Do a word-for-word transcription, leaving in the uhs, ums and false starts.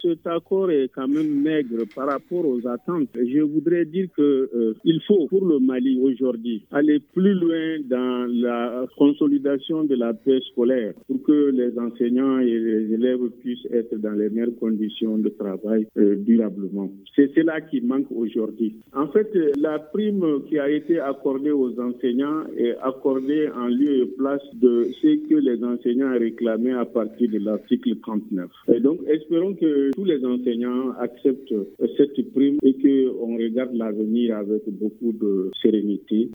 cet accord est quand même maigre par rapport aux attentes. Je voudrais dire que euh, il faut pour le Mali aujourd'hui aller plus loin dans la consolidation de la paix scolaire pour que les enseignants et les élèves puissent être dans les meilleures conditions de travail euh, durablement. C'est cela qui manque aujourd'hui. En fait, la prime qui a été accordée aux enseignants est accordée en lieu et place de ce que les enseignants réclamaient à partir de l'article trente-neuf. Et donc, espérons que tous les enseignants acceptent cette prime et qu'on regarde l'avenir avec beaucoup de sérénité.